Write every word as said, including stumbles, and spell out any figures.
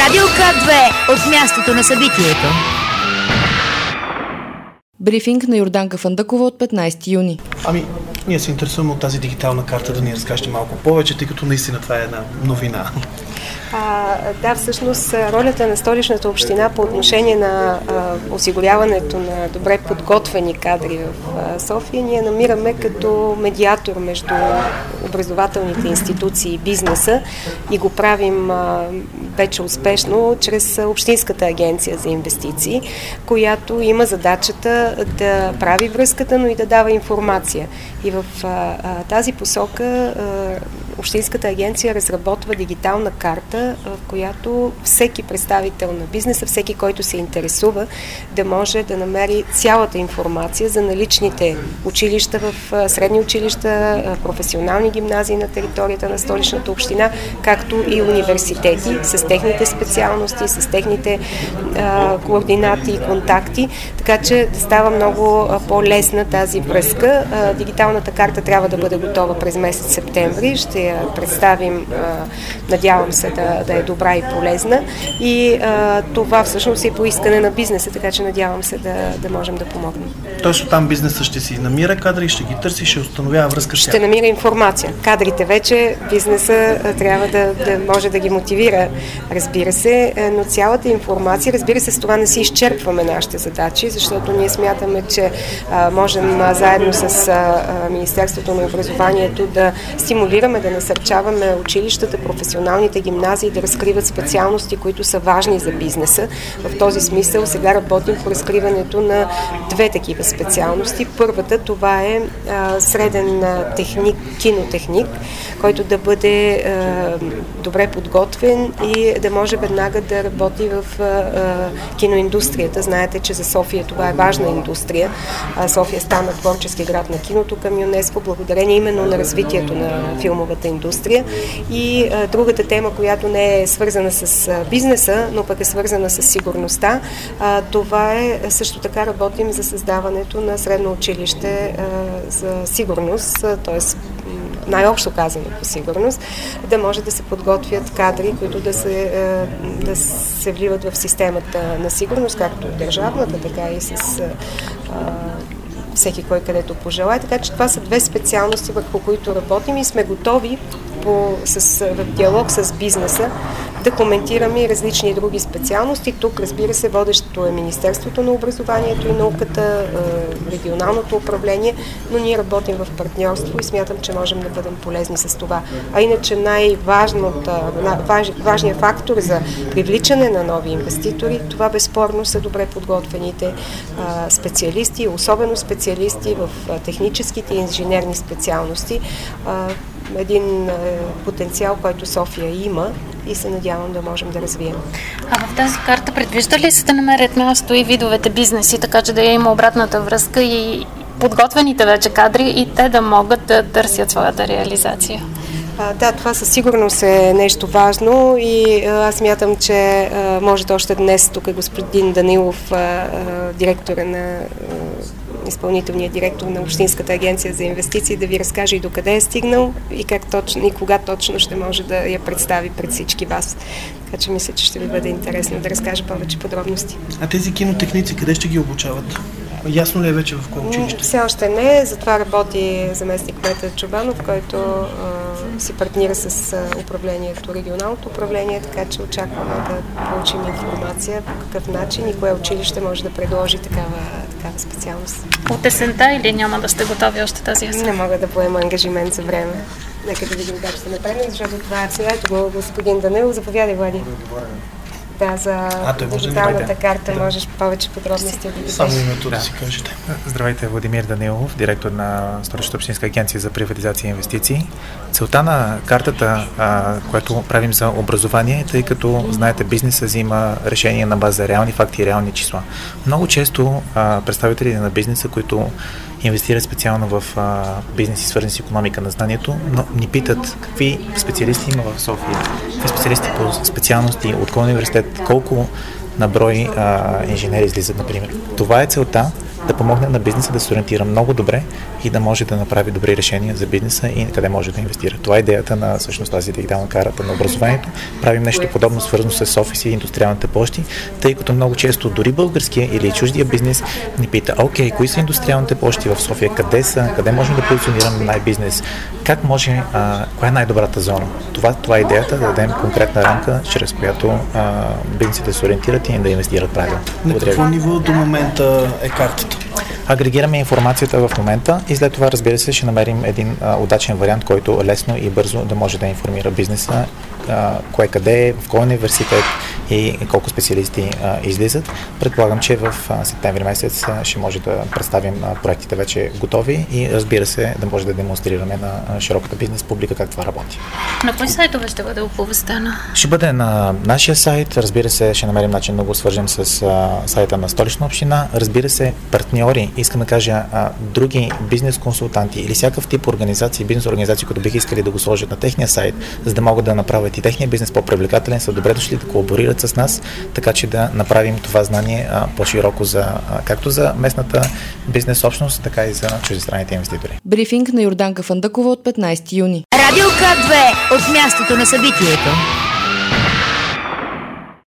Радио К две от мястото на събитието. Брифинг на Йорданка Фандъкова от петнайсети юни. Ами, ние се интересуваме от тази дигитална карта, да ни разкажете малко повече, тъй като наистина това е една новина. А, да, всъщност ролята на Столичната община по отношение на а, осигуряването на добре подготвени кадри в а, София, ние намираме като медиатор между образователните институции и бизнеса и го правим а, вече успешно чрез Общинската агенция за инвестиции, която има задачата да прави връзката, но и да дава информация. И в а, тази посока а, Общинската агенция разработва дигитална карта, в която всеки представител на бизнеса, всеки, който се интересува, да може да намери цялата информация за наличните училища в средни училища, професионални гимназии на територията на Столичната община, както и университети с техните специалности, с техните а, координати и контакти, така че да става много а, по-лесна тази връзка. А, дигиталната карта трябва да бъде готова през месец септември. Ще я представим, а, надявам се да, да е добра и полезна. И а, това всъщност е по искане на бизнеса, така че надявам се да, да можем да помогнем. Тоест оттам бизнесът ще си намира кадри, ще ги търси, ще установява връзка с тях. Ще намира информация. Кадрите вече бизнеса а, трябва да, да може да ги мотивира, разбира се, но цялата информация, разбира се, с това не си изчерпваме нашите задачи, защото ние смятаме, че а, можем а, заедно с а, Министерството на образованието да стимулираме, да насърчаваме училищата, професионалните гимназии да разкриват специалности, които са важни за бизнеса. В този смисъл сега работим по разкриването на две такива специалности. Първата, това е а, среден а, техник, кинотехник, който да бъде а, добре подготвен и да може веднага да работи в а, а, киноиндустрията. Знаете, че за София това е важна индустрия. А, София стана творчески град на киното към ЮНЕСКО, благодарение именно на развитието на филмовата индустрия. И а, другата тема, която не е свързана с а, бизнеса, но пък е свързана с сигурността, а, това е също така работим за създаването на средно училище а, за сигурност, т.е. най-общо казано по сигурност, да може да се подготвят кадри, които да се, да се вливат в системата на сигурност, както държавната, така и с а, всеки кой където пожелае. Така че това са две специалности, върху които работим и сме готови по, с, в диалог с бизнеса да коментираме и различни други специалности. Тук, разбира се, водещото е Министерството на образованието и науката, регионалното управление, но ние работим в партньорство и смятам, че можем да бъдем полезни с това. А иначе най-важният фактор за привличане на нови инвеститори, това безспорно са добре подготвените специалисти, особено специалисти в техническите и инженерни специалности. Един е, потенциал, който София има и се надявам да можем да развием. А в тази карта предвижда ли се да намерят място и видовете бизнеси, така че да има обратната връзка и подготвените вече кадри и те да могат да търсят своята реализация? А, да, това със сигурност е нещо важно и а, аз мятам, че а, можете още днес, тук е господин Данилов, а, а, директора на а, изпълнителният директор на Общинската агенция за инвестиции, да ви разкаже и докъде е стигнал и как точно и кога точно ще може да я представи пред всички вас. Така че мисля, че ще ви бъде интересно да разкаже повече подробности. А тези кинотехници къде ще ги обучават? Ясно ли е вече в кое училище? Все още не. Затова работи заместник-кмета Чобанов, който а, си партнира с а, управлението, регионалното управление, така че очакваме да получим информация по какъв начин и кое училище може да предложи такава, такава специалност. От есента или няма да сте готови още тази есен? Не мога да поема ангажимент за време. Нека да видим как ще направим, защото това е ето го господин Данилов. Заповядай, Влади. Да, за а, дигиталната да карта да. Можеш повече подробности да ги Само името да. да си кажете. Здравейте, Владимир Данилов, директор на Столичната общинска агенция за приватизация и инвестиции. Целта на картата, а, която правим за образование, тъй като, знаете, бизнесът взима решения на база реални факти и реални числа. Много често а, представителите на бизнеса, които инвестират специално в а, бизнеси, свързани с икономика на знанието, но ни питат какви специалисти има в София, какви специалисти по специалности, от кой университет, колко на брой а, инженери излизат, например. Това е целта, да помогне на бизнеса да се ориентира много добре и да може да направи добри решения за бизнеса и къде може да инвестира. Това е идеята на всъщност тази дигитална карта на образованието. Правим нещо подобно, свързано с офиси и индустриалните площи, тъй като много често дори българския или чуждия бизнес ни пита: окей, кои са индустриалните площи в София, къде са, къде можем да позиционираме най-бизнес, как може, а, коя е най-добрата зона. Това, това е идеята, да дадем конкретна рамка, чрез която а, бизнесите се ориентират и да инвестират правилно. На какво ниво до момента е картата? Агрегираме информацията в момента и след това, разбира се, ще намерим един а, удачен вариант, който лесно и бързо да може да информира бизнеса, а, кое къде е, в кой университет и колко специалисти а, излизат. Предполагам, че в а, септември месец а, ще може да представим а, проектите вече готови и, разбира се, да може да демонстрираме на а, широката бизнес публика как това работи. На кои сайтове ще бъде оповестена? Ще бъде на нашия сайт, разбира се, ще намерим начин да го свържем с а, сайта на Столична община. Разбира се, партньори, искам да кажа, а, други бизнес консултанти или всякакъв тип организации, бизнес организации, които бих искали да го сложат на техния сайт, за да могат да направят и техния бизнес по-привлекателен, са добре дошли да колаборират с нас, така че да направим това знание а, по-широко за, а, както за местната бизнес общност, така и за чуждестранните инвеститори. Брифинг на Йорданка Фандъкова от петнайсети юни. Радио К две от мястото на събитието.